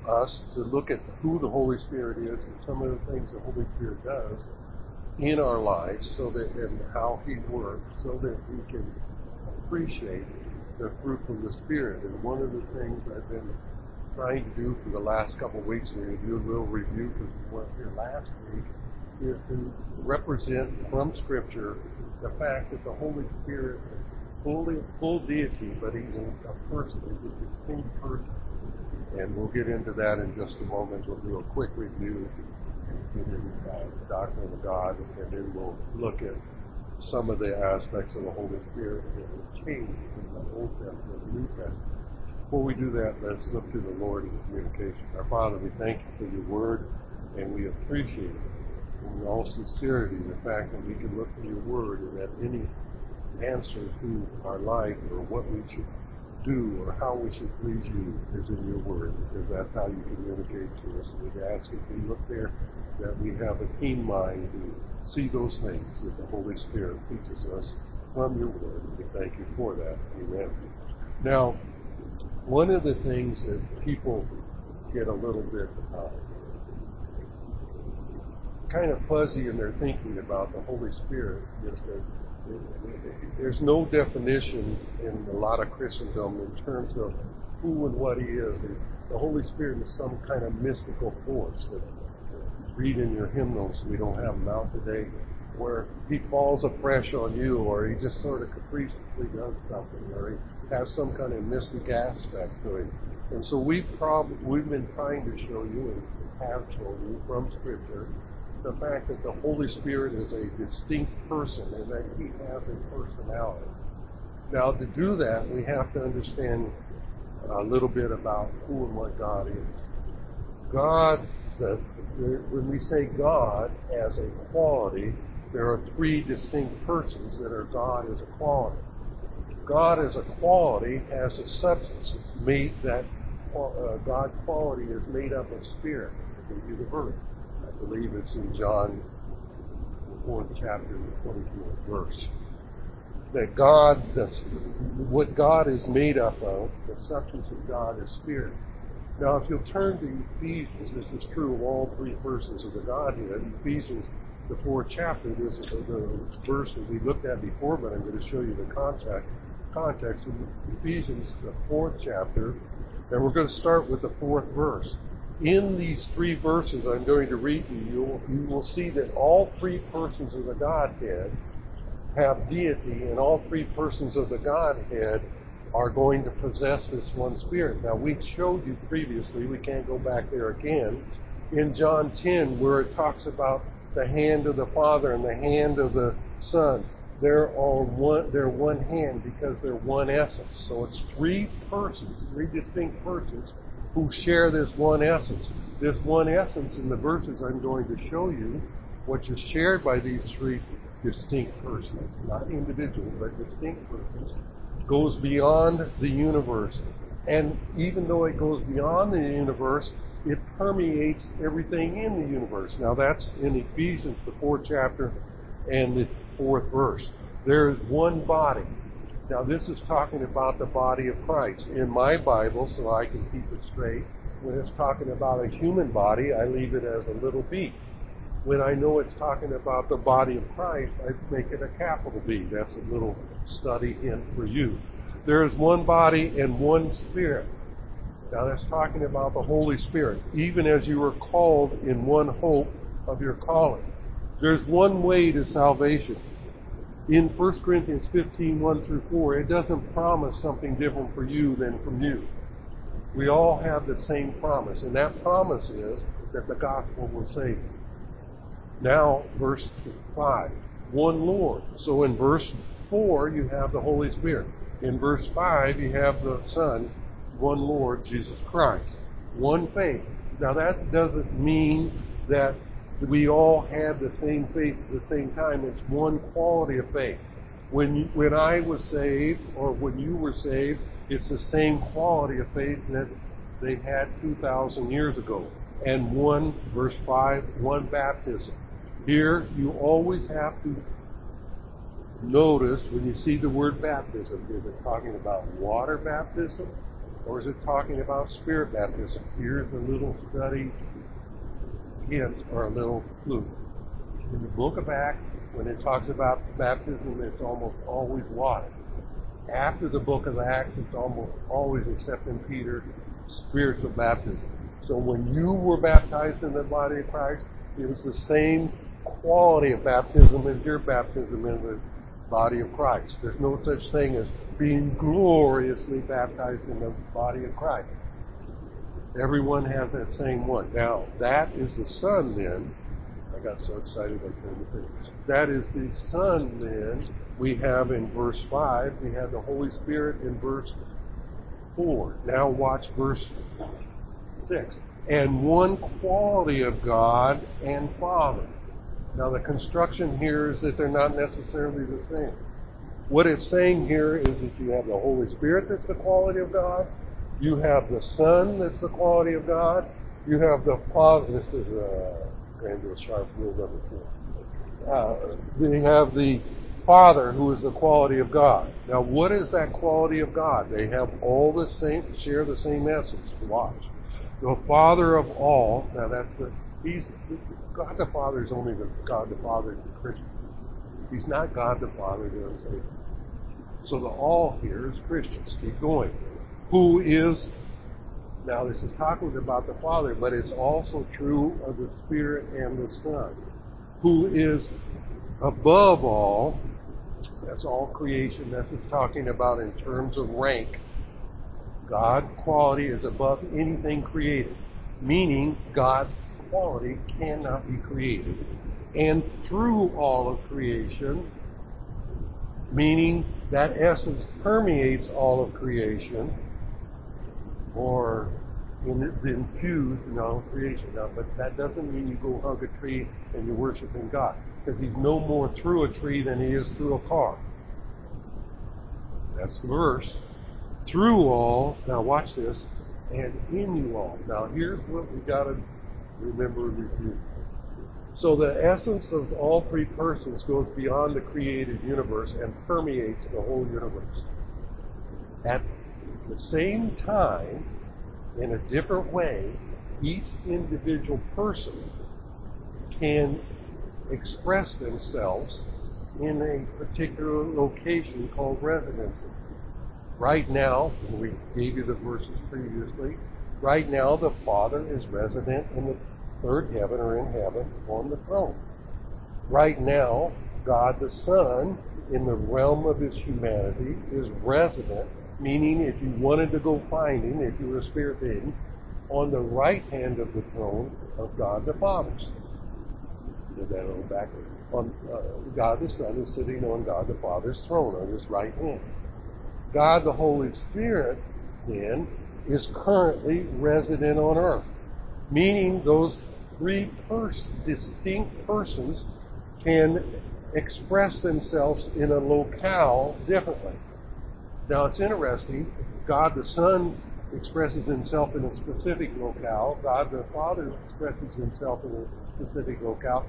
us to look at who the Holy Spirit is and some of the things the Holy Spirit does in our lives, so that and how He works, so that we can appreciate the fruit from the Spirit. And one of the things I've been trying to do for the last couple of weeks, we're going to do a little review because we weren't here last week, is to represent from Scripture the fact that the Holy Spirit is full deity, but He's a person, He's a distinct person. And we'll get into that in just a moment. We'll do a quick review and get into the doctrine of God, and then we'll look at some of the aspects of the Holy Spirit that have changed from the Old Testament to the New Testament. Before we do that, let's look to the Lord in communication. Our Father, we thank You for Your Word, and we appreciate it in all sincerity the fact that we can look to Your Word and that any answer to our life or what we should do or how we should please You is in Your Word, because that's how You communicate to us. We ask if we look there that we have a keen mind to see those things that the Holy Spirit teaches us from Your Word. We thank You for that. Amen. Now, one of the things that people get a little bit kind of fuzzy in their thinking about the Holy Spirit is that there's no definition in a lot of Christendom in terms of who and what He is. The Holy Spirit is some kind of mystical force that read in your hymnals. We don't have them out today, where He falls afresh on you, or He just sort of capriciously does something, or He has some kind of mystic aspect to Him. And so we've been trying to show you, and have shown you from Scripture, the fact that the Holy Spirit is a distinct person and that He has a personality. Now, to do that, we have to understand a little bit about who and what God is. God, when we say God as a quality, there are three distinct persons that are God as a quality. God as a quality has a substance made that God quality is made up of spirit. I'll give you the verse. I believe it's in John, the 4th chapter, the 24th verse. That what God is made up of, the substance of God is spirit. Now, if you'll turn to Ephesians, this is true of all three persons of the Godhead. Ephesians, the 4th chapter, this is the verse that we looked at before, but I'm going to show you the context. In Ephesians, the 4th chapter, and we're going to start with the 4th verse. In these three verses I'm going to read to you, you will see that all three persons of the Godhead have deity, and all three persons of the Godhead are going to possess this one Spirit. Now, we showed you previously, we can't go back there again, in John 10, where it talks about the hand of the Father and the hand of the Son. They're one hand because they're one essence. So it's three distinct persons who share this one essence. This one essence, in the verses I'm going to show you, which is shared by these three distinct persons, not individual, but distinct persons, goes beyond the universe. And even though it goes beyond the universe, it permeates everything in the universe. Now that's in Ephesians, the 4th chapter and the 4th verse. There is one body. Now this is talking about the body of Christ. In my Bible, so I can keep it straight, when it's talking about a human body, I leave it as a little b. When I know it's talking about the body of Christ, I make it a capital B. That's a little study hint for you. There is one body and one Spirit. Now that's talking about the Holy Spirit, even as you were called in one hope of your calling. There's one way to salvation. In 1 Corinthians 15, 1 through 4, it doesn't promise something different for you than from you. We all have the same promise, and that promise is that the gospel will save you. Now, verse 5, one Lord. So in verse 4, you have the Holy Spirit. In verse 5, you have the Son, one Lord, Jesus Christ. One faith. Now that doesn't mean that we all had the same faith at the same time. It's one quality of faith. When I was saved, or when you were saved, it's the same quality of faith that they had 2,000 years ago. And one, verse 5, one baptism. Here, you always have to notice when you see the word baptism, is it talking about water baptism Or is it talking about Spirit baptism? Here's a little study hint or a little clue. In the book of Acts, when it talks about baptism, it's almost always water. After the book of Acts, it's almost always, except in Peter, spiritual baptism. So when you were baptized in the body of Christ, it was the same quality of baptism as your baptism in the body of Christ. There's no such thing as being gloriously baptized in the body of Christ. Everyone has that same one. Now, that is the Son then. I got so excited I couldn't finish. That is the Son then. We have in verse 5, we have the Holy Spirit in verse 4. Now watch verse 6. And one quality of God and Father. Now the construction here is that they're not necessarily the same. What it's saying here is that you have the Holy Spirit that's the quality of God. You have the Son that's the quality of God. You have the Father. This is Granville Sharp rule number 4. We have the Father who is the quality of God. Now what is that quality of God? They have all the same, share the same essence. Watch. The Father of all. Now that's God the Father is only the God the Father to Christians. He's not God the Father to unsaved. So the all here is Christians. Keep going. Who is, now this is talking about the Father, but it's also true of the Spirit and the Son. Who is above all, that's all creation. That's what's talking about in terms of rank. God quality is above anything created. Meaning God quality cannot be created. And through all of creation, meaning that essence permeates all of creation, or it's infused in all of creation. Now, but that doesn't mean you go hug a tree and you're worshiping God, because he's no more through a tree than he is through a car. That's the verse. Through all, now watch this, and in you all. Now here's what we got to remember and review. So the essence of all three persons goes beyond the created universe and permeates the whole universe. At the same time, in a different way, each individual person can express themselves in a particular location called residency. Right now, we gave you the verses previously, right now the Father is resident in the third heaven or in heaven on the throne. Right now, God the Son, in the realm of his humanity, is resident, meaning if you wanted to go find him, if you were a spirit being, on the right hand of the throne of God the Father. Did that on the back. God the Son is sitting on God the Father's throne on his right hand. God the Holy Spirit, then, is currently resident on earth. Meaning those three distinct persons can express themselves in a locale differently. Now it's interesting, God the Son expresses himself in a specific locale, God the Father expresses himself in a specific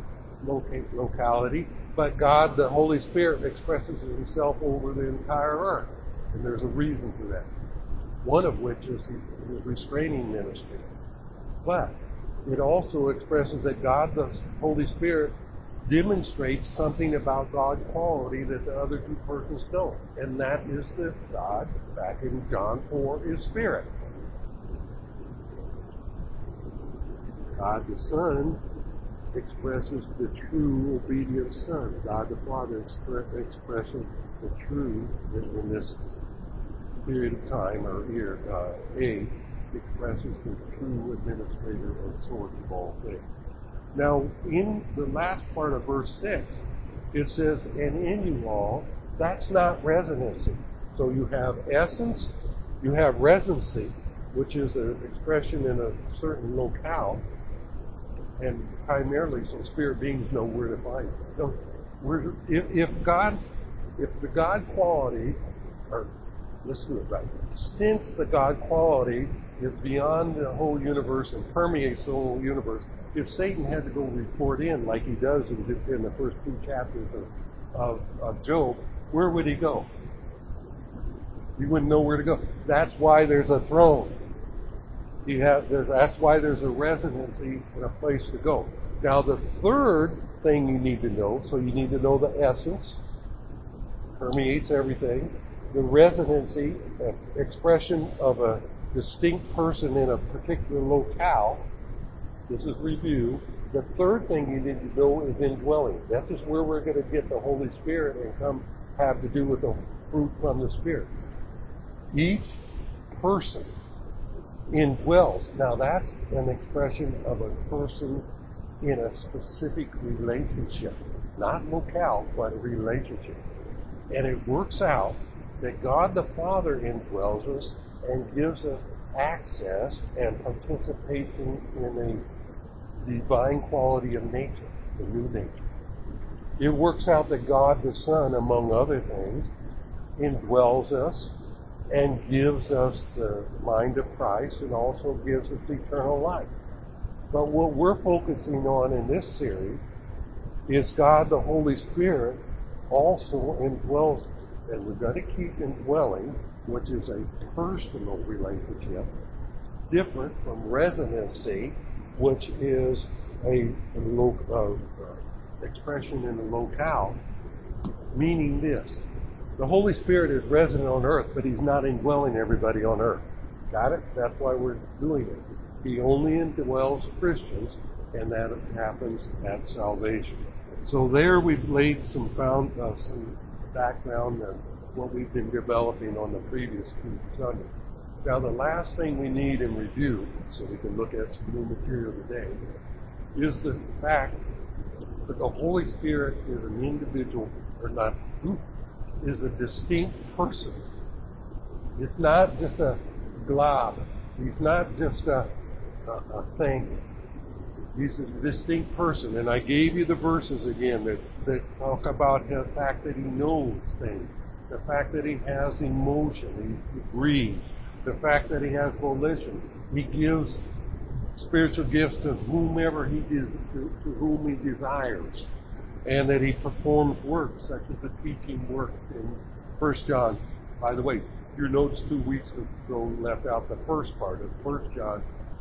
locality, but God the Holy Spirit expresses himself over the entire earth. And there's a reason for that. One of which is his restraining ministry. But it also expresses that God, the Holy Spirit, demonstrates something about God quality that the other two persons don't. And that is that God, back in John 4, is Spirit. God the Son expresses the true obedient Son. God the Father expresses the true, in this period of time, or age, expresses the true administrator or source of all things. Now, in the last part of verse 6, it says, and in you all, that's not residency. So you have essence, you have residency, which is an expression in a certain locale, and primarily so spirit beings know where to find it. So if the God quality, or let's do it right, since the God quality is beyond the whole universe and permeates the whole universe, if Satan had to go report in like he does in the first 2 chapters of Job, where would he go? You wouldn't know where to go. That's why there's a throne. That's why there's a residency and a place to go. Now the third thing you need to know, so you need to know the essence, permeates everything. The residency, expression of a distinct person in a particular locale. This is review. The third thing you need to know is indwelling. This is where we're going to get the Holy Spirit and come have to do with the fruit from the Spirit. Each person indwells. Now that's an expression of a person in a specific relationship. Not locale, but a relationship. And it works out that God the Father indwells us and gives us access and participation in a divine quality of nature, the new nature. It works out that God the Son, among other things, indwells us and gives us the mind of Christ and also gives us eternal life. But what we're focusing on in this series is God the Holy Spirit also indwells us. And we're going to keep indwelling, which is a personal relationship, different from residency, which is a expression in a locale, meaning this. The Holy Spirit is resident on earth, but He's not indwelling everybody on earth. Got it? That's why we're doing it. He only indwells Christians, and that happens at salvation. So there we've laid some background and what we've been developing on the previous two Sundays. Now the last thing we need in review, so we can look at some new material today, is the fact that the Holy Spirit is an individual, is a distinct person. It's not just a glob. He's not just a thing. He's a distinct person. And I gave you the verses again that talk about the fact that He knows things, the fact that He has emotion, He breathes, the fact that He has volition. He gives spiritual gifts to whomever to whom He desires, and that He performs works such as the teaching work in 1 John. By the way, your notes 2 weeks ago left out the first part of 1 John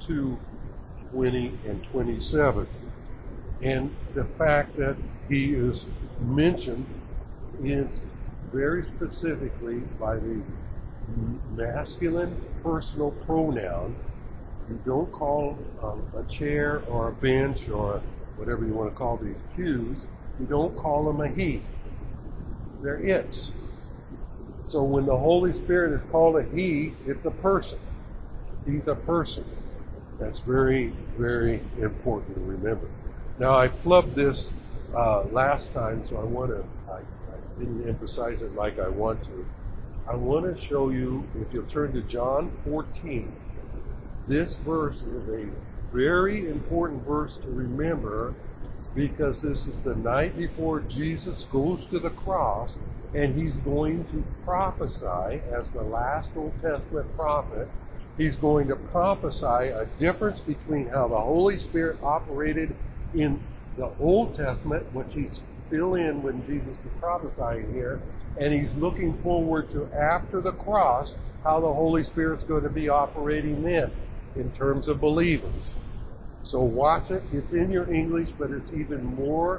2:20 and 27. And the fact that He is mentioned is very specifically by the masculine personal pronoun. You don't call a chair or a bench or whatever you want to call these pews, you don't call them a he. They're it's. So when the Holy Spirit is called a he, it's a person. He's a person. That's very, very important to remember. Now I flubbed this last time, so I didn't emphasize it like I want to. I want to show you, if you'll turn to John 14, this verse is a very important verse to remember because this is the night before Jesus goes to the cross and He's going to prophesy as the last Old Testament prophet. He's going to prophesy a difference between how the Holy Spirit operated in the Old Testament, which He's still in when Jesus is prophesying here, and He's looking forward to after the cross, how the Holy Spirit's going to be operating then in terms of believers. So watch it. It's in your English, but it's even more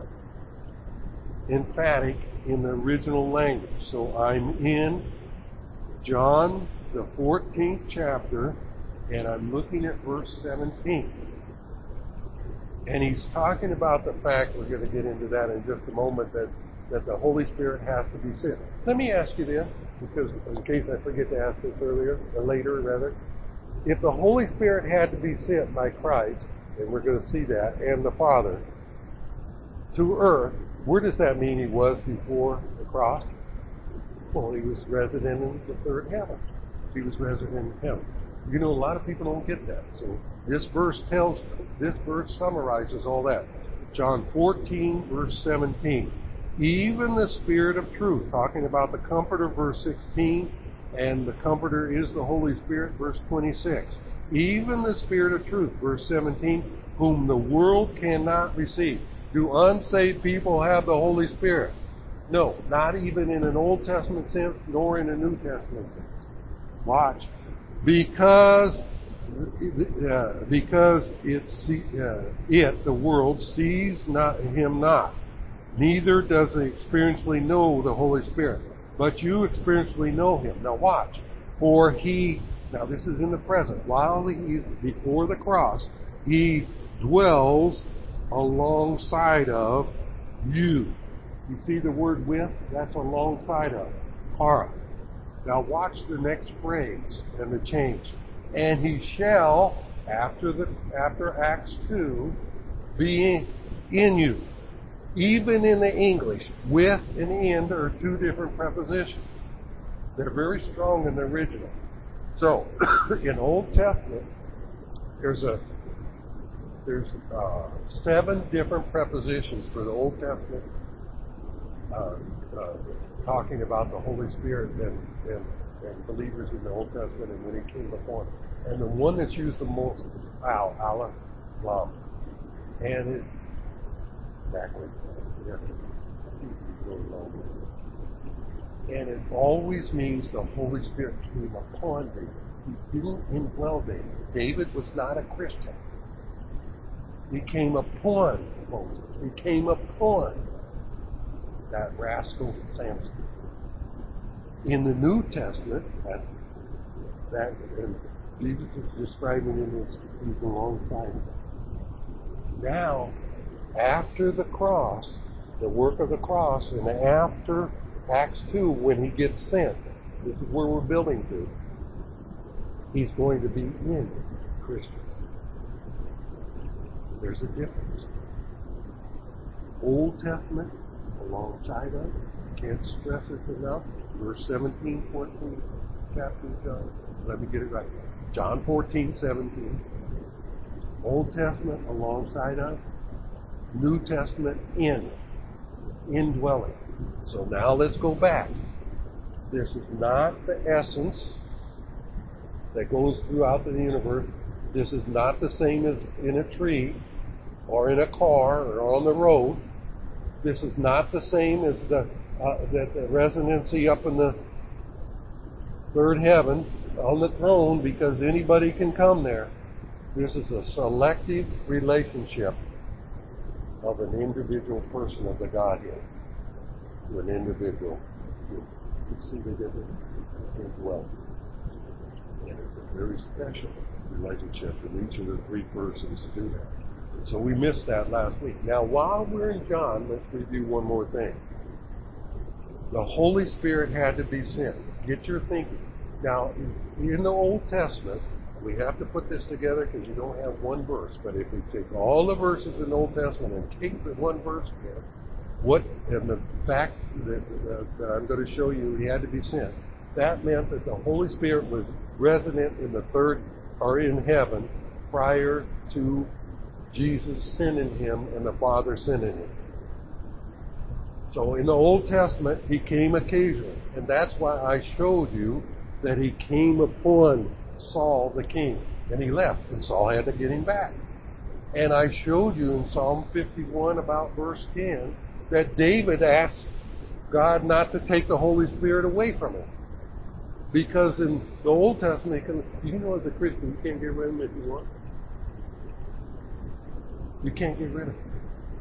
emphatic in the original language. So I'm in John, the 14th chapter, and I'm looking at verse 17. And He's talking about the fact, we're going to get into that in just a moment, that the Holy Spirit has to be sent. Let me ask you this, because in case I forget to ask this later. If the Holy Spirit had to be sent by Christ, and we're going to see that, and the Father, to earth, where does that mean He was before the cross? Well, He was resident in the third heaven. He was resident in heaven. You know, a lot of people don't get that. So this verse summarizes all that. John 14, verse 17. Even the Spirit of truth, talking about the Comforter, verse 16, and the Comforter is the Holy Spirit, verse 26. Even the Spirit of truth, verse 17, whom the world cannot receive. Do unsaved people have the Holy Spirit? No, not even in an Old Testament sense, nor in a New Testament sense. Watch. Because the world, sees not him not. Neither does it experientially know the Holy Spirit. But you experientially know him. Now watch. For he, now this is in the present, while he is before the cross, he dwells alongside of you. You see the word with? That's alongside of. Para. Now watch the next phrase and the change. And he shall, after Acts 2, be in you. Even in the English, with and in are two different prepositions. They're very strong in the original. So, in Old Testament, there's 7 different prepositions for the Old Testament talking about the Holy Spirit and believers in the Old Testament and when he came upon them. And the one that's used the most is Aleph, Lam. And it backwards. Yeah. And it always means the Holy Spirit came upon David. He didn't indwell David. David was not a Christian. He came upon Moses. He came upon that rascal Samson. In the New Testament, and Jesus is describing him as he's alongside of him. Now, after the cross, the work of the cross, and after Acts 2, when he gets sent, this is where we're building to, he's going to be in Christians. There's a difference. Old Testament, alongside of, can't stress this enough, verse 17, 14, chapter John. Let me get it right. John 14, 17. Old Testament, alongside of. New Testament, indwelling. So now let's go back. This is not the essence that goes throughout the universe. This is not the same as in a tree or in a car or on the road. This is not the same as the residency up in the third heaven on the throne, because anybody can come there. This is a selective relationship of an individual person of the Godhead to an individual. You see the difference? It's indwelling. And it's a very special relationship, and each of the 3 persons do that. So we missed that last week. Now, while we're in John, let's review one more thing. The Holy Spirit had to be sent. Get your thinking. Now, in the Old Testament, we have to put this together because you don't have one verse. But if we take all the verses in the Old Testament and take the one verse again, and the fact that I'm going to show you he had to be sent, that meant that the Holy Spirit was resident in the third, or in heaven, prior to Jesus sending him and the Father sending him. So in the Old Testament, he came occasionally. And that's why I showed you that he came upon Saul the king. And he left, and Saul had to get him back. And I showed you in Psalm 51 about verse 10 that David asked God not to take the Holy Spirit away from him. Because in the Old Testament, you know, as a Christian, you can't get rid of him if you want. You can't get rid of him.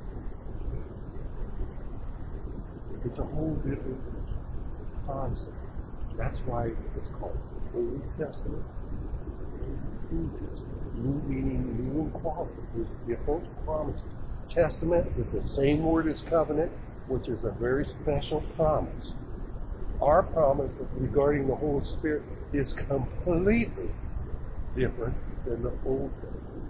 It's a whole different concept. That's why it's called the Old Testament. New meaning, new in quality. There's different promises. Testament is the same word as covenant, which is a very special promise. Our promise regarding the Holy Spirit is completely different than the Old Testament.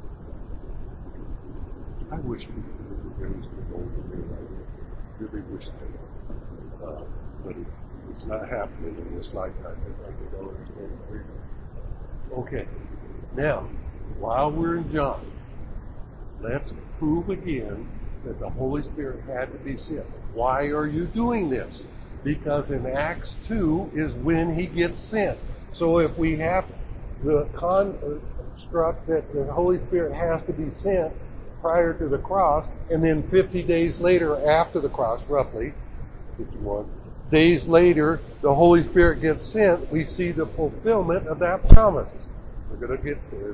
I wish we could raise the Old Testament. I really wish I could. But it's not happening in this lifetime. I could always agree. Okay. Now, while we're in John, let's prove again that the Holy Spirit had to be sent. Why are you doing this? Because in Acts 2 is when he gets sent. So if we have the construct that the Holy Spirit has to be sent prior to the cross, and then 50 days later after the cross, roughly, 51, Days later, the Holy Spirit gets sent. We see the fulfillment of that promise. We're going to get there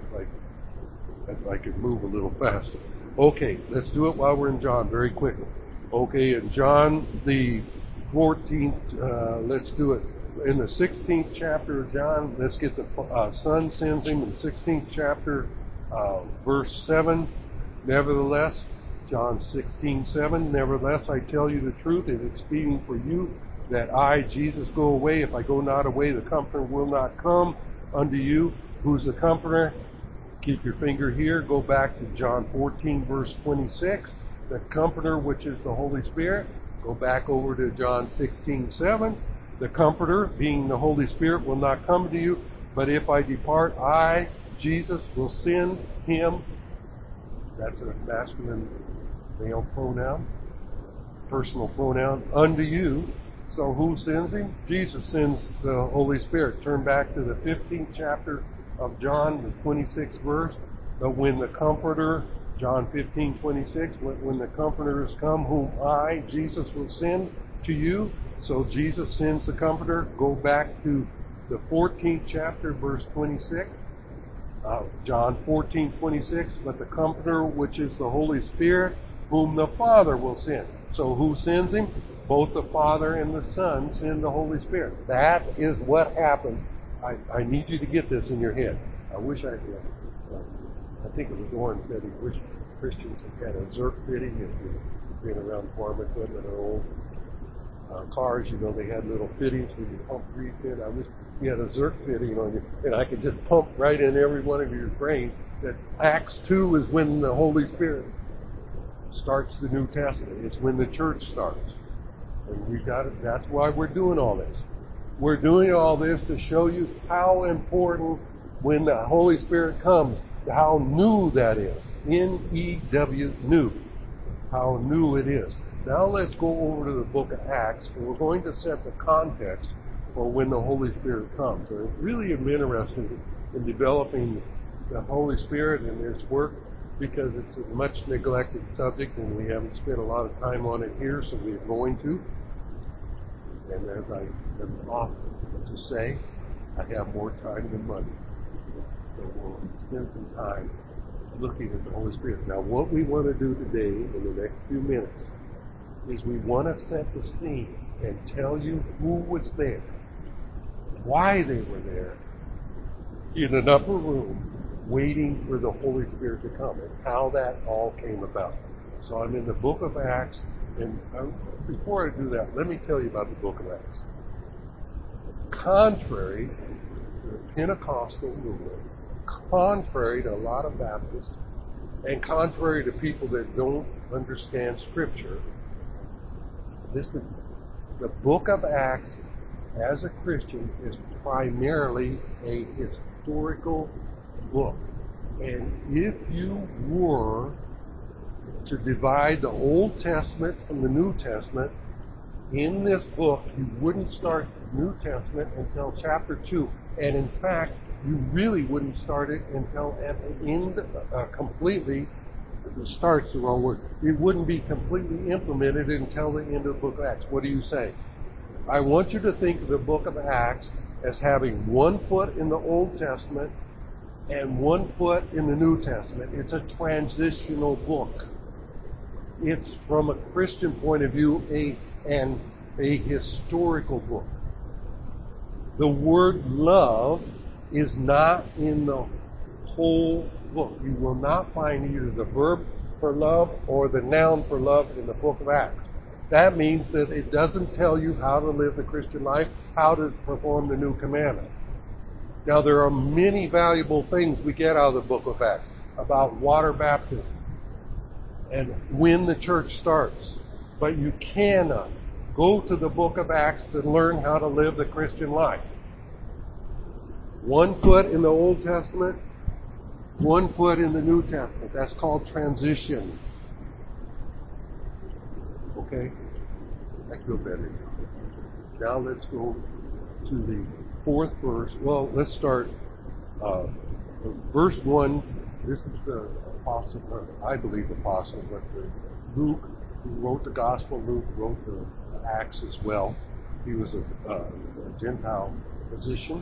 if I could move a little faster. Okay, let's do it while we're in John very quickly. Okay, in John the 14th, let's do it in the 16th chapter of John. Let's get the Son sends him in the 16th chapter, verse 7. Nevertheless, John 16:7. Nevertheless, I tell you the truth, it is expedient for you that I, Jesus, go away. If I go not away, the Comforter will not come unto you. Who's the Comforter? Keep your finger here. Go back to John 14, verse 26. The Comforter, which is the Holy Spirit. Go back over to John 16:7. The Comforter, being the Holy Spirit, will not come to you. But if I depart, I, Jesus, will send him. That's a masculine male pronoun, personal pronoun, unto you. So who sends him? Jesus sends the Holy Spirit. Turn back to the 15th chapter of John, the 26th verse. But when the Comforter, John 15:26, when the Comforters come, whom I, Jesus, will send to you. So Jesus sends the Comforter. Go back to the 14th chapter, verse 26. John 14:26, but the Comforter, which is the Holy Spirit, whom the Father will send. So who sends him? Both the Father and the Son send the Holy Spirit. That is what happens. I need you to get this in your head. I wish I did. I think it was Warren said he wished Christians had a Zerk fitting. If you've been around farm equipment or old cars, you know they had little fittings where you pump grease in. I wish you had a Zerk fitting on you, and I could just pump right in every one of your brain that Acts 2 is when the Holy Spirit starts the New Testament. It's when the church starts. And we've got it. That's why we're doing all this. We're doing all this to show you how important when the Holy Spirit comes, how new that is. N-E-W, new. How new it is. Now let's go over to the book of Acts, and we're going to set the context for when the Holy Spirit comes. So I really am interested in developing the Holy Spirit and His work because it's a much neglected subject and we haven't spent a lot of time on it here, so we're going to. And as I am often to say, I have more time than money. So we'll spend some time looking at the Holy Spirit. Now what we want to do today in the next few minutes is we want to set the scene and tell you who was there, why they were there in an upper room waiting for the Holy Spirit to come and how that all came about. So I'm in the book of Acts, and before I do that, let me tell you about the book of Acts. Contrary to the Pentecostal movement, contrary to a lot of Baptists, and contrary to people that don't understand Scripture, listen, the book of Acts, as a Christian, is primarily a historical book. And if you were to divide the Old Testament from the New Testament, in this book, you wouldn't start the New Testament until chapter 2. And in fact, you really wouldn't start it until at the end, completely, start's the wrong word. It wouldn't be completely implemented until the end of the book of Acts. What do you say? I want you to think of the book of Acts as having one foot in the Old Testament and one foot in the New Testament. It's a transitional book. It's, from a Christian point of view, a historical book. The word love is not in the whole book. You will not find either the verb for love or the noun for love in the book of Acts. That means that it doesn't tell you how to live the Christian life, how to perform the new commandment. Now, there are many valuable things we get out of the book of Acts about water baptism and when the church starts. But you cannot go to the book of Acts to learn how to live the Christian life. One foot in the Old Testament, one foot in the New Testament. That's called transition. Okay? I feel better. Now let's go to the fourth verse. Well, let's start verse 1. This is the apostle, I believe apostle, but Luke, who wrote the gospel, Luke wrote the Acts as well. He was a Gentile physician.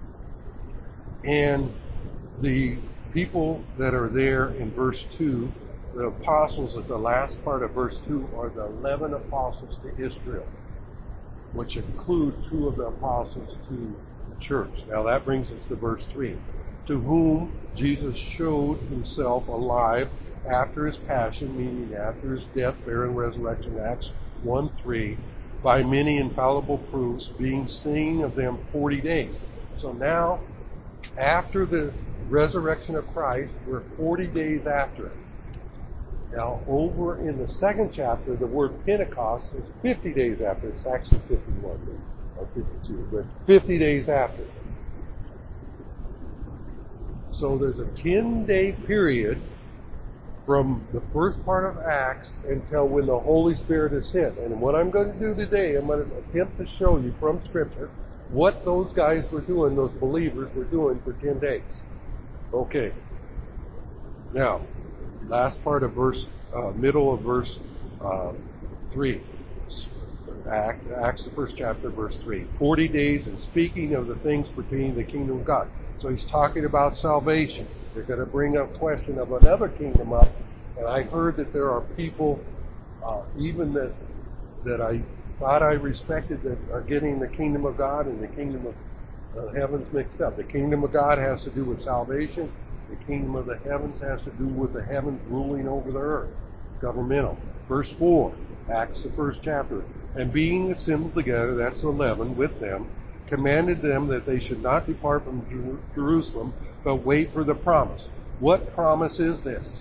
And the people that are there in verse 2, the apostles at the last part of verse 2 are the 11 apostles to Israel, which include 2 of the apostles to the church. Now that brings us to verse 3, to whom Jesus showed himself alive after his passion, meaning after his death, burial, and resurrection, Acts 1:3, by many infallible proofs, being seen of them 40 days. So now, after the resurrection of Christ, we're 40 days after it. Now, over in the second chapter, the word Pentecost is 50 days after. It's actually 51 or 52, but 50 days after. So there's a 10-day period from the first part of Acts until when the Holy Spirit is sent. And what I'm going to do today, I'm going to attempt to show you from Scripture what those guys were doing, those believers were doing for 10 days. Okay. Now, last part of middle of verse 3. Acts, the first chapter, verse 3. 40 days and speaking of the things pertaining to the kingdom of God. So he's talking about salvation. They're going to bring up question of another kingdom up. And I heard that there are people, even that I thought I respected, that are getting the kingdom of God and the kingdom of heavens mixed up. The kingdom of God has to do with salvation. The kingdom of the heavens has to do with the heavens ruling over the earth. Governmental. Verse 4, Acts, the first chapter. And being assembled together, that's 11, with them, commanded them that they should not depart from Jerusalem, but wait for the promise. What promise is this?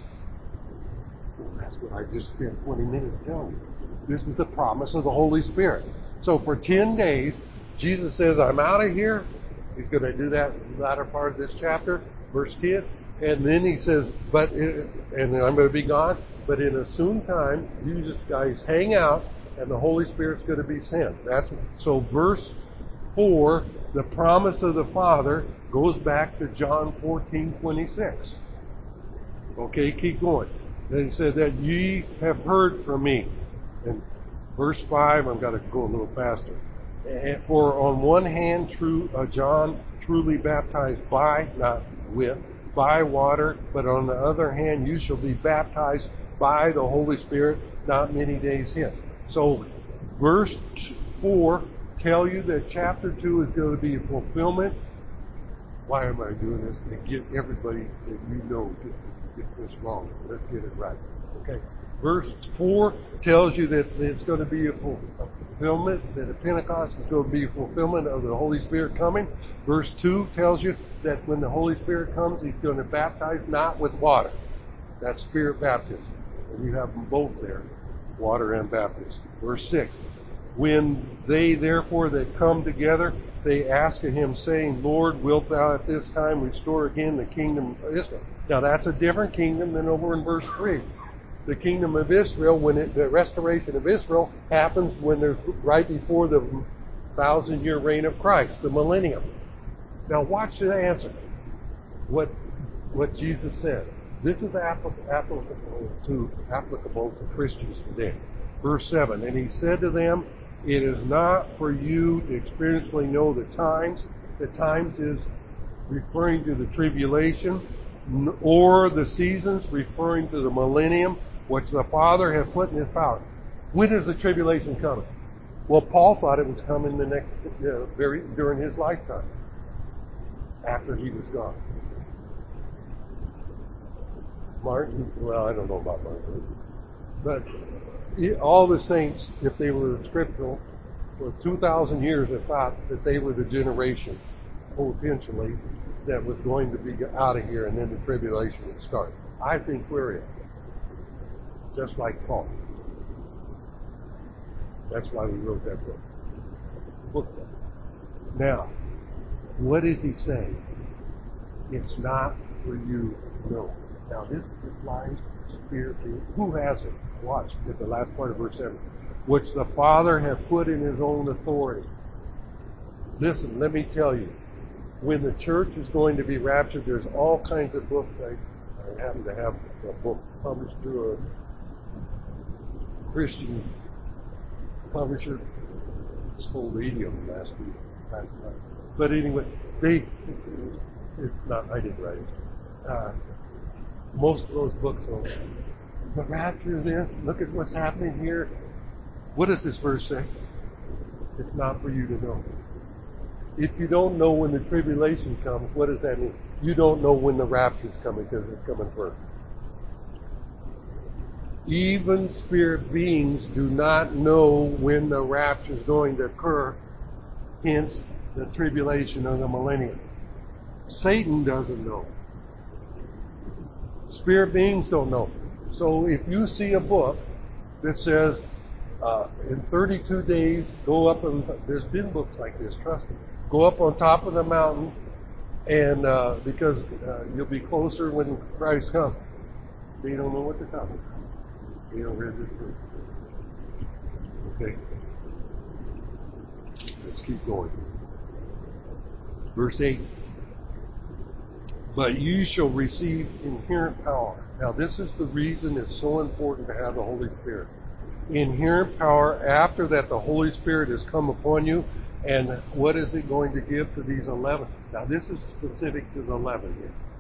Well, that's what I just spent 20 minutes telling you. This is the promise of the Holy Spirit. So for 10 days, Jesus says, I'm out of here. He's going to do that in the latter part of this chapter, verse 10. And then he says, and I'm going to be gone. But in a soon time, you just guys hang out, and the Holy Spirit's going to be sent. So verse 4, the promise of the Father, goes back to John 14:26. Okay, keep going. Then he said that ye have heard from me. And verse 5, I've got to go a little faster. And for on one hand, John truly baptized by, not with, by water, but on the other hand, you shall be baptized by the Holy Spirit not many days hence. So verse 4 tell you that chapter 2 is going to be a fulfillment. Why am I doing this? To get everybody that you know gets this wrong. Let's get it right. Okay. Verse 4 tells you that it's going to be a fulfillment, that at Pentecost is going to be a fulfillment of the Holy Spirit coming. Verse 2 tells you that when the Holy Spirit comes, he's going to baptize not with water. That's Spirit baptism. And you have them both there, water and baptism. Verse 6. When they therefore that come together, they ask of him, saying, Lord, wilt thou at this time restore again the kingdom of Israel? Now that's a different kingdom than over in verse 3. The kingdom of Israel, the restoration of Israel happens when there's right before the 1,000-year reign of Christ, the millennium. Now watch the answer. What Jesus says. This is applicable to Christians today. Verse 7, and he said to them, it is not for you to experientially know the times. The times is referring to the tribulation, or the seasons referring to the millennium, which the Father hath put in his power. When is the tribulation coming? Well, Paul thought it was coming the next, during his lifetime, after he was gone. Martin, well, I don't know about Martin, but all the saints, if they were scriptural, for 2,000 years have thought that they were the generation, potentially, that was going to be out of here, and then the tribulation would start. I think we're it. Just like Paul. That's why we wrote that book. Now, what is he saying? It's not for you to know. Now, this applies spiritually. Who has it? Watch at the last part of verse 7. Which the Father hath put in his own authority. Listen, let me tell you. When the church is going to be raptured, there's all kinds of books. I happen to have a book published through a Christian publisher sold 80 of them last week. But anyway, it's not, I didn't write it. Most of those books are, the rapture of this, look at what's happening here. What does this verse say? It's not for you to know. If you don't know when the tribulation comes, what does that mean? You don't know when the rapture is coming because it's coming first. Even spirit beings do not know when the rapture is going to occur, hence the tribulation of the millennium. Satan doesn't know. Spirit beings don't know. So if you see a book that says, in 32 days, go up, and there's been books like this, trust me. Go up on top of the mountain, and because you'll be closer when Christ comes. They don't know what they're talking about. They don't read this book. Okay. Let's keep going. Verse 8. But you shall receive inherent power. Now this is the reason it's so important to have the Holy Spirit. Inherent power after that the Holy Spirit has come upon you. And what is it going to give to these 11? Now this is specific to the 11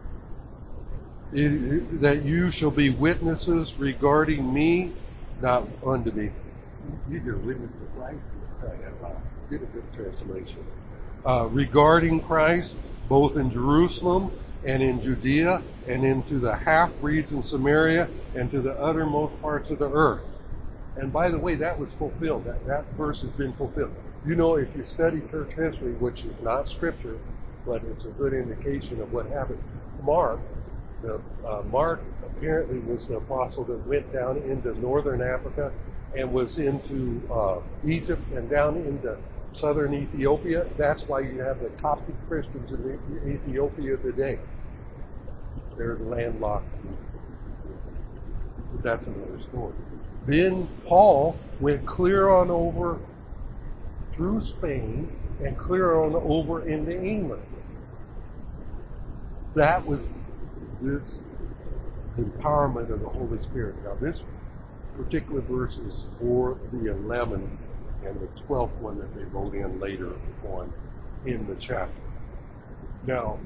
here. That you shall be witnesses regarding me, not unto me. You're witnesses, right? Get a good translation. Regarding Christ, both in Jerusalem and in Judea and into the half-breeds in Samaria and to the uttermost parts of the earth. And by the way, that was fulfilled. That verse has been fulfilled. You know, if you study church history, which is not scripture, but it's a good indication of what happened. Mark apparently was the apostle that went down into northern Africa and was into Egypt and down into southern Ethiopia. That's why you have the Coptic Christians in Ethiopia today. They're landlocked. But that's another story. Then Paul went clear on over through Spain and clear on over into England. That was this empowerment of the Holy Spirit. Now this particular verse is for the 11 and the 12th one that they wrote in later on in the chapter. Now,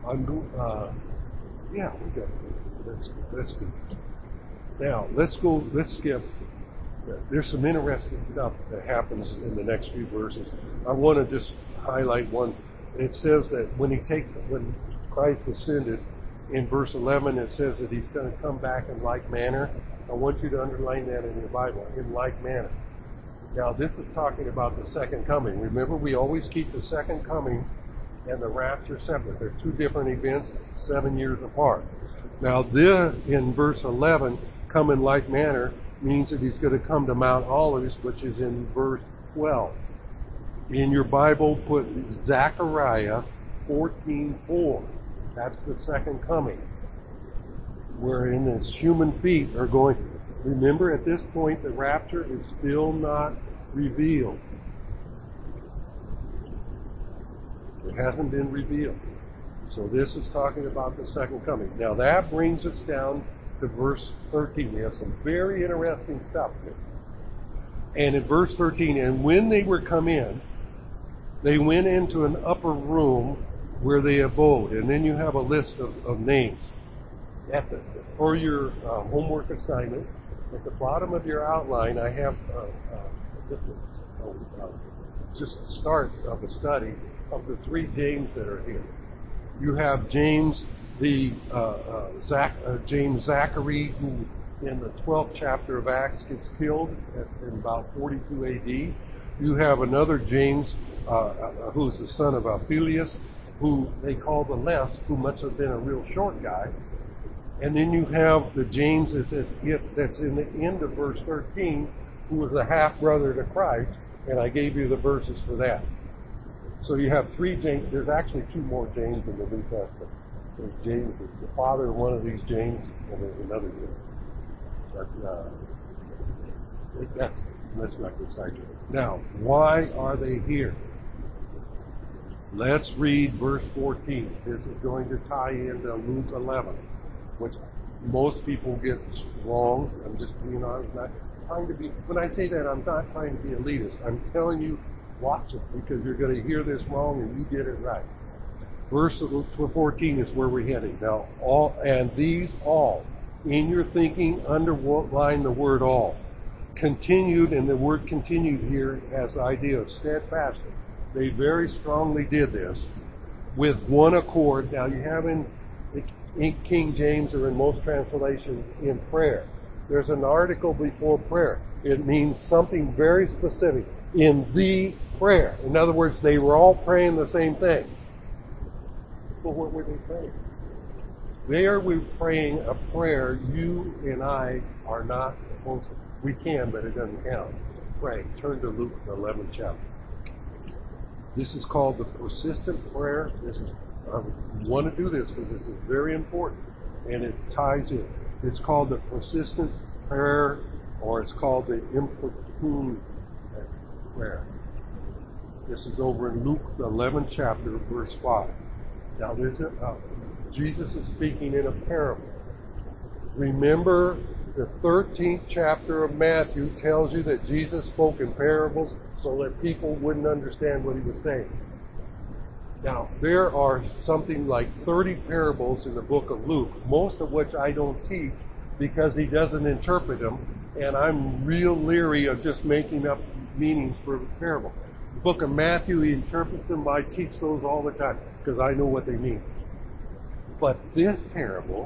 that's good. Now, let's skip. There's some interesting stuff that happens in the next few verses. I want to just highlight one. It says that when Christ ascended, in verse 11, it says that he's going to come back in like manner. I want you to underline that in your Bible, in like manner. Now, this is talking about the second coming. Remember, we always keep the second coming and the rapture separate. They're two different events, 7 years apart. Now, this, in verse 11, come in like manner, means that he's going to come to Mount Olives, which is in verse 12. In your Bible, put Zechariah 14:4. That's the second coming, wherein his human feet are going. Remember, at this point, the rapture is still not revealed. It hasn't been revealed. So this is talking about the second coming. Now that brings us down to verse 13. We have some very interesting stuff here. And in verse 13, and when they were come in, they went into an upper room where they abode. And then you have a list of names. For your homework assignment, at the bottom of your outline, I have just a start of a study of the three James that are here. You have James, James Zachary, who in the 12th chapter of Acts gets killed in about 42 A.D. You have another James, who's the son of Phileas, who they call the Less, who must have been a real short guy. And then you have the James that's in the end of verse 13, who was a half-brother to Christ, and I gave you the verses for that. So you have three James. There's actually two more James in the New Testament. There's James, the father of one of these James, and there's another James. But let's not get sidetracked. Now, why are they here? Let's read verse 14. This is going to tie into Luke 11, which most people get wrong. I'm just being honest. Not trying to be. When I say that, I'm not trying to be elitist. I'm telling you Watch it, because you're going to hear this wrong and you get it right. Verse 14 is where we're heading. Now, these all, in your thinking, underline the word all. Continued, and the word continued here has the idea of steadfastness. They very strongly did this with one accord. Now, you have in King James or in most translations in prayer. There's an article before prayer. It means something very specific. In the prayer. In other words, they were all praying the same thing. But what were they praying? They are praying a prayer you and I are not supposed to. We can, but it doesn't count. Pray. Turn to Luke, the 11th chapter. This is called the persistent prayer. I want to do this because this is very important, and it ties in. It's called the persistent prayer, or it's called the importune prayer. This is over in Luke, the 11th chapter, verse 5. Now, Jesus is speaking in a parable. Remember, the 13th chapter of Matthew tells you that Jesus spoke in parables so that people wouldn't understand what he was saying. Now, there are something like 30 parables in the book of Luke, most of which I don't teach because he doesn't interpret them, and I'm real leery of just making up meanings for a parable. The book of Matthew, he interprets them. I teach those all the time because I know what they mean. But this parable,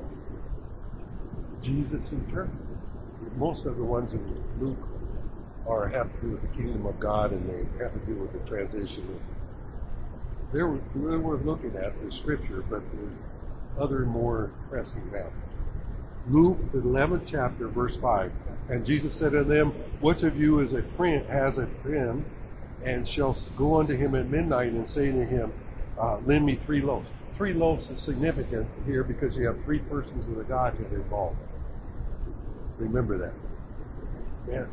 Jesus interprets. Most of the ones in Luke have to do with the kingdom of God, and they have to do with the transition. They were looking at the scripture, but there's other more pressing matters. Luke, the 11th chapter, verse 5. And Jesus said unto them, which of you has a friend, and shall go unto him at midnight and say to him, lend me 3 loaves. 3 loaves is significant here because you have 3 persons of the Godhead involved. Remember that. And,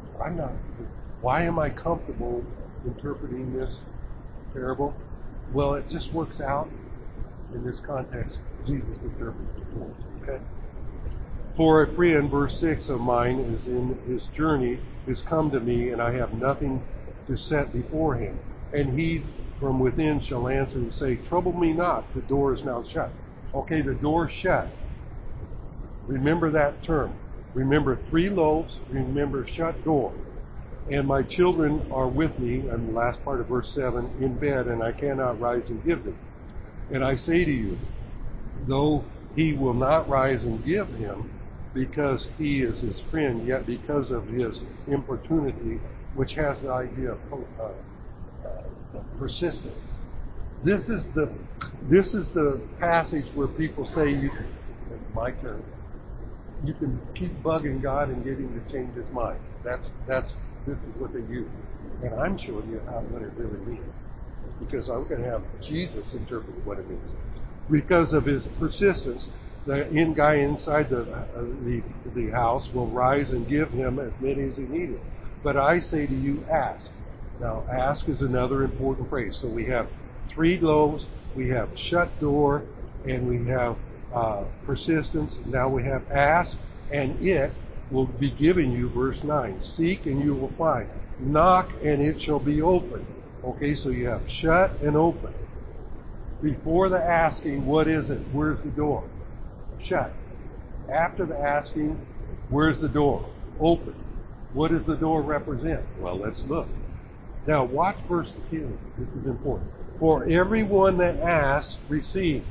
why am I comfortable interpreting this parable? Well, it just works out in this context. Jesus interprets it for us, okay? For a friend, verse 6 of mine, is in his journey, is come to me, and I have nothing to set before him. And he from within shall answer and say, trouble me not, the door is now shut. Okay, the door's shut. Remember that term. Remember 3 loaves, remember shut door. And my children are with me, and the last part of verse 7, in bed, and I cannot rise and give them. And I say to you, though he will not rise and give him, because he is his friend, yet because of his importunity, which has the idea of persistence. This is the passage where people say, my turn. You can keep bugging God and get him to change his mind. This is what they use. And I'm showing you what it really means. Because I'm going to have Jesus interpret what it means. Because of his persistence, the guy inside the house will rise and give him as many as he needed. But I say to you, ask. Now, ask is another important phrase. So we have 3 loaves, we have shut door, and we have persistence. Now we have ask, and it will be given you, verse 9. Seek, and you will find. Knock, and it shall be open. Okay, so you have shut and open. Before the asking, what is it? Where's the door? Shut. After the asking, where's the door? Open. What does the door represent? Well, let's look. Now, watch verse 10. This is important. For everyone that asks, receives.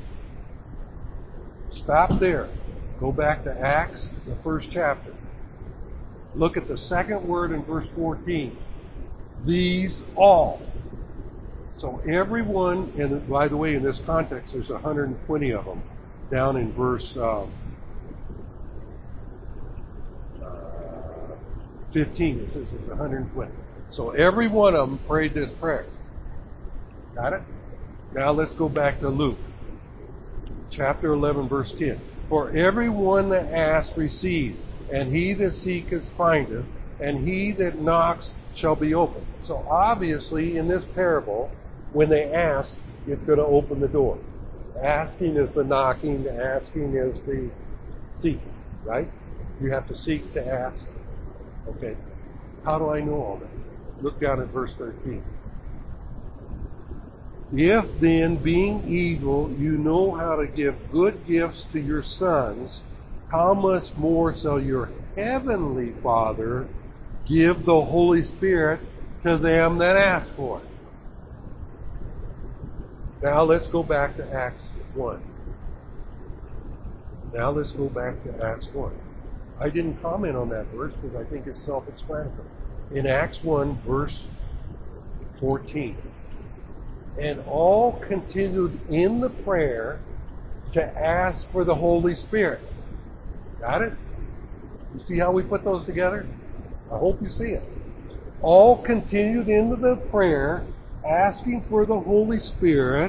Stop there. Go back to Acts, the 1st chapter. Look at the second word in verse 14. These all. So everyone, and by the way, in this context, there's 120 of them. Down in verse 15, it says there's 120. So every one of them prayed this prayer. Got it? Now let's go back to Luke. Chapter 11, verse 10. For everyone that asks receives, and he that seeketh findeth, and he that knocks shall be opened. So obviously in this parable, when they ask, it's going to open the door. Asking is the knocking, the asking is the seeking, right? You have to seek to ask. Okay. How do I know all that? Look down at verse 13. If then, being evil, you know how to give good gifts to your sons, how much more shall your heavenly Father give the Holy Spirit to them that ask for it? Now let's go back to Acts 1. Now let's go back to Acts 1. I didn't comment on that verse because I think it's self-explanatory. In Acts 1, verse 14. And all continued in the prayer to ask for the Holy Spirit. Got it? You see how we put those together? I hope you see it. All continued into the prayer, asking for the Holy Spirit,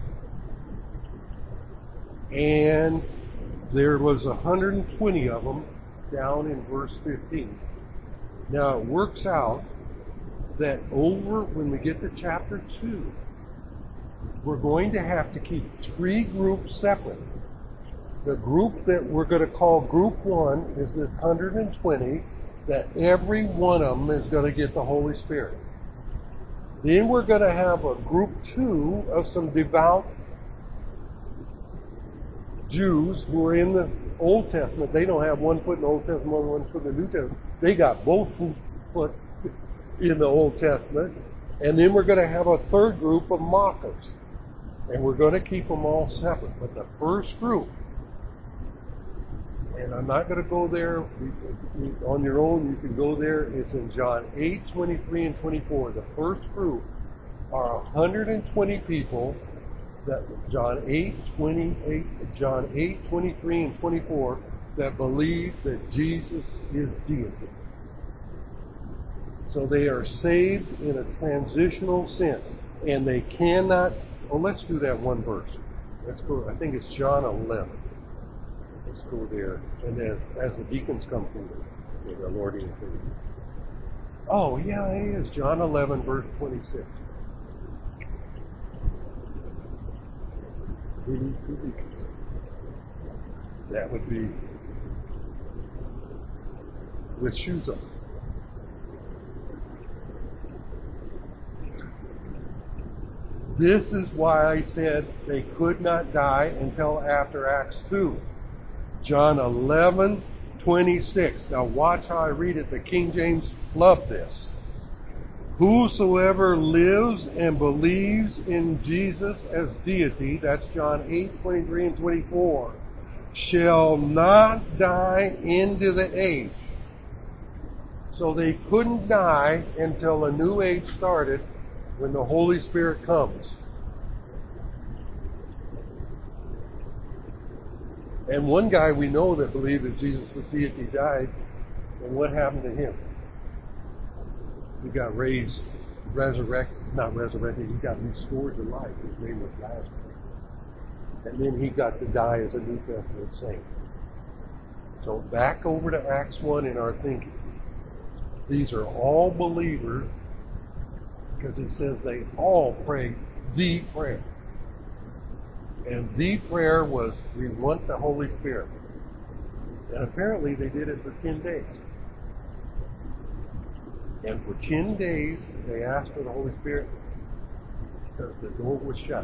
and there was 120 of them down in verse 15. Now it works out that over when we get to chapter 2, we're going to have to keep 3 groups separate. The group that we're going to call group 1 is this 120, that every one of them is going to get the Holy Spirit. Then we're going to have a group 2 of some devout Jews who are in the Old Testament. They don't have one foot in the Old Testament, one foot in the New Testament. They got both foots in the Old Testament. And then we're going to have a third group of mockers. And we're going to keep them all separate. But the first group, and I'm not going to go there on your own, you can go there. It's in John 8, 23 and 24. The first group are 120 people that John 8, 23 and 24 that believe that Jesus is deity. So they are saved in a transitional sense. And they cannot, let's do that one verse. Let's go, I think it's John 11. Let's go there. And then as the deacons come forward, may the Lord increase. Oh, yeah, it is. John 11, verse 26. We need 2 deacons. That would be with shoes on. This is why I said they could not die until after Acts 2. John 11, 26. Now watch how I read it. The King James loved this. Whosoever lives and believes in Jesus as deity, that's John 8, 23 and 24, shall not die into the age. So they couldn't die until a new age started when the Holy Spirit comes. And one guy we know that believed that Jesus was deity died, and what happened to him? He got raised, not resurrected, he got restored to life. His name was Lazarus. And then he got to die as a New Testament saint. So back over to Acts 1 in our thinking. These are all believers because it says they all prayed the prayer. And the prayer was, we want the Holy Spirit. And apparently they did it for 10 days. And for 10 days, they asked for the Holy Spirit because the door was shut.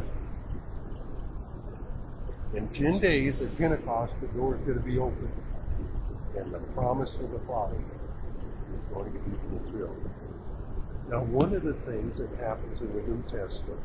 In 10 days at Pentecost, the door is going to be open. And the promise of the Father is going to be fulfilled. Now, one of the things that happens in the New Testament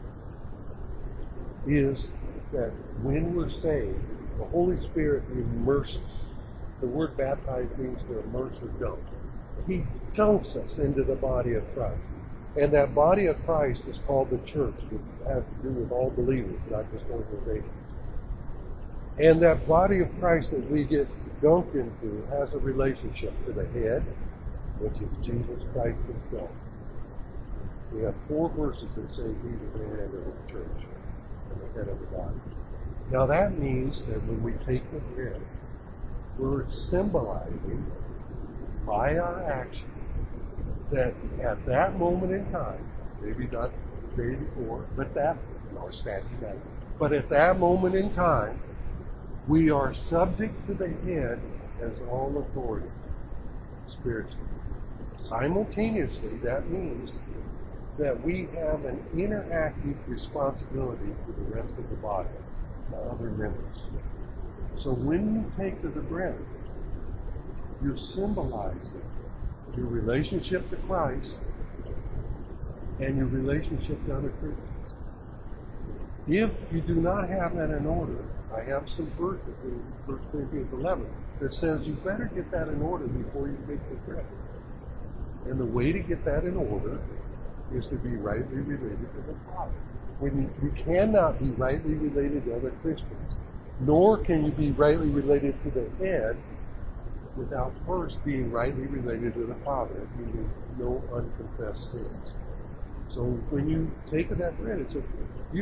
is that when we're saved, the Holy Spirit immerses. The word baptize means to immerse or dunk. He dunks us into the body of Christ. And that body of Christ is called the church, which has to do with all believers, not just organizations. And that body of Christ that we get dunked into has a relationship to the head, which is Jesus Christ himself. We have 4 verses that say he's the head of the church and the head of the body. Now that means that when we take the bread, we're symbolizing by our action that at that moment in time, maybe not the day before, or Saturday night, but at that moment in time, we are subject to the head as all authority, spiritually. Simultaneously, that means that we have an interactive responsibility to the rest of the body, the other members. So when you take the bread, you're symbolizing your relationship to Christ and your relationship to other Christians. If you do not have that in order, I have some verses in 1 Corinthians 11 that says you better get that in order before you take the bread. And the way to get that in order is to be rightly related to the Father. When you cannot be rightly related to other Christians, nor can you be rightly related to the head without first being rightly related to the Father, meaning no unconfessed sins. So when you take that bread, it's a,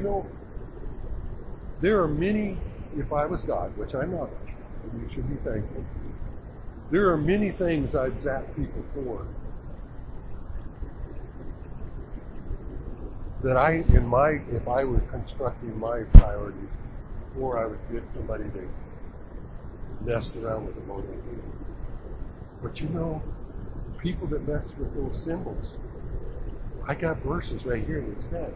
there are many, if I was God, which I'm not, and you should be thankful, there are many things I'd zap people for that if I were constructing my priorities before I would get somebody to mess around with the Lord. But the people that mess with those symbols, I got verses right here that said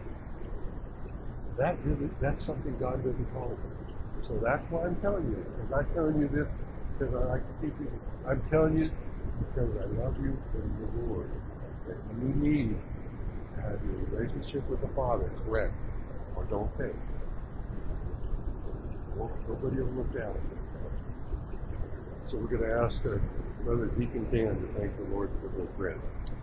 that's something God doesn't tolerate. So that's why I'm telling you. I'm not telling you this because I like to keep you. I'm telling you because I love you in the Lord. That you need to have your relationship with the Father correct, or don't pay. Nobody will look down. So we're going to ask Brother Deacon Dan to thank the Lord for the bread.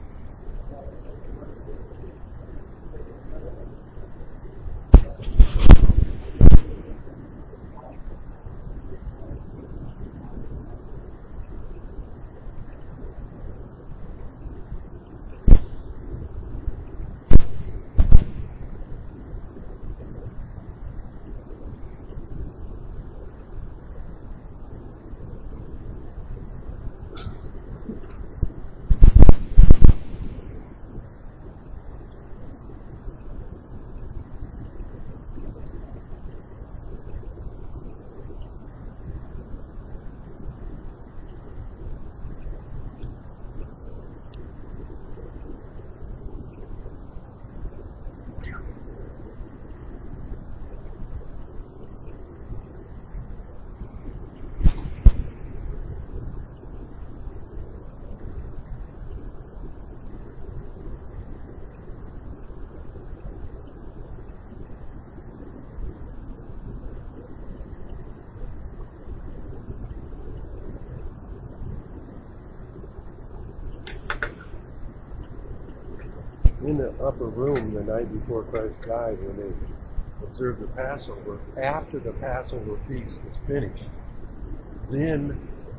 In the upper room the night before Christ died, when they observed the Passover, after the Passover feast was finished, then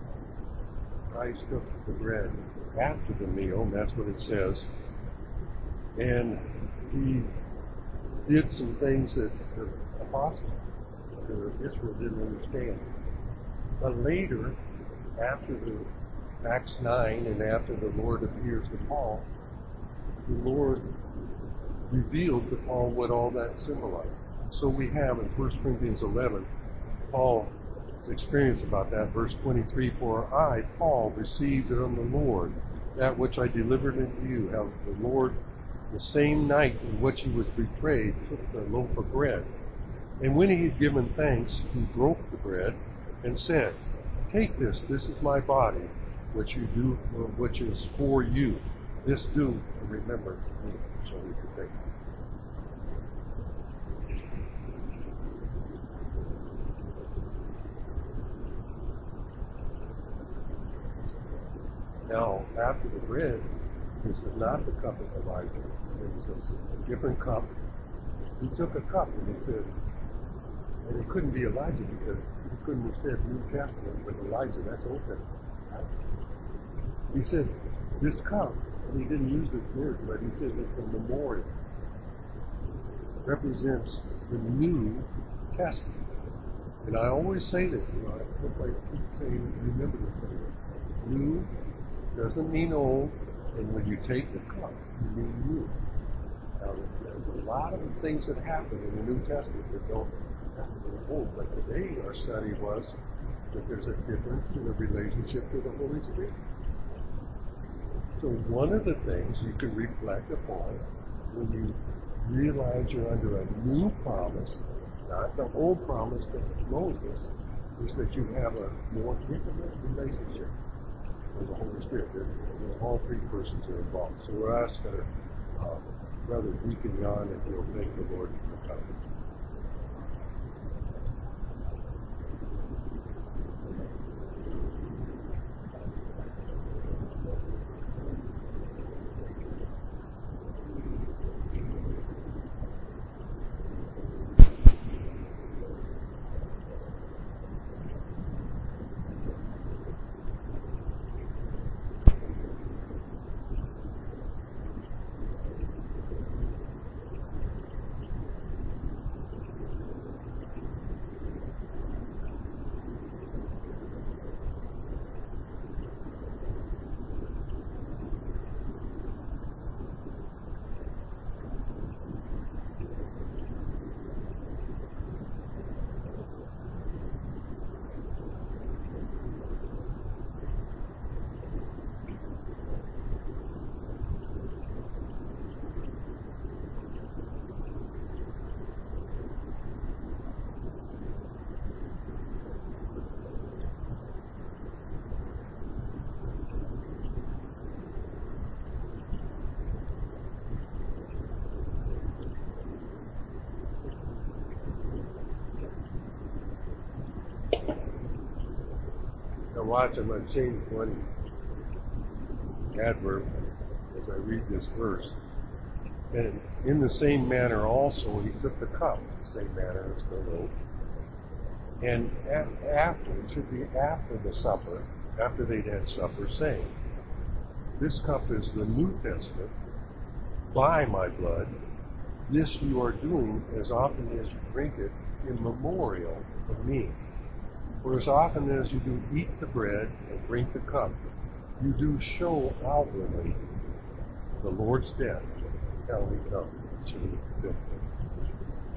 Christ took the bread after the meal, and that's what it says, and he did some things that the apostles to Israel didn't understand. But later, after the Acts 9 and after the Lord appears to Paul, the Lord revealed to Paul what all that symbolized. So we have in 1 Corinthians 11, Paul's experience about that, verse 23, for I, Paul, received from the Lord that which I delivered unto you, how the Lord, the same night in which he was betrayed, took the loaf of bread. And when he had given thanks, he broke the bread and said, take this is my body, which is for you. This do in remembrance of me. So we could take it. Now, after the bread, this is not the cup of Elijah. It was a different cup. He took a cup and he said, and it couldn't be Elijah because he couldn't have said New Testament with Elijah. That's Old Testament. Right? He said, this cup, and he didn't use this word, but he said it's a memorial. It represents the New Testament. And I always say this, I hope I keep saying, remember this thing. New doesn't mean old, and when you take the cup, you mean new. Now, there's a lot of things that happen in the New Testament that don't happen in the Old, but today our study was that there's a difference in the relationship to the Holy Spirit. So one of the things you can reflect upon when you realize you're under a new promise, not the old promise that was Moses, is that you have a more intimate relationship with the Holy Spirit. All three persons are involved. So we're asking Brother Deacon Jan if you'll thank the Lord for coming. Now watch, I'm going to change one adverb as I read this verse. And in the same manner also he took the cup, the same manner as the loaf. And after, it should be after the supper, after they'd had supper, saying, this cup is the New Testament by my blood. This you are doing as often as you drink it in memorial of me. For as often as you do eat the bread and drink the cup, you do show outwardly the Lord's death until he comes.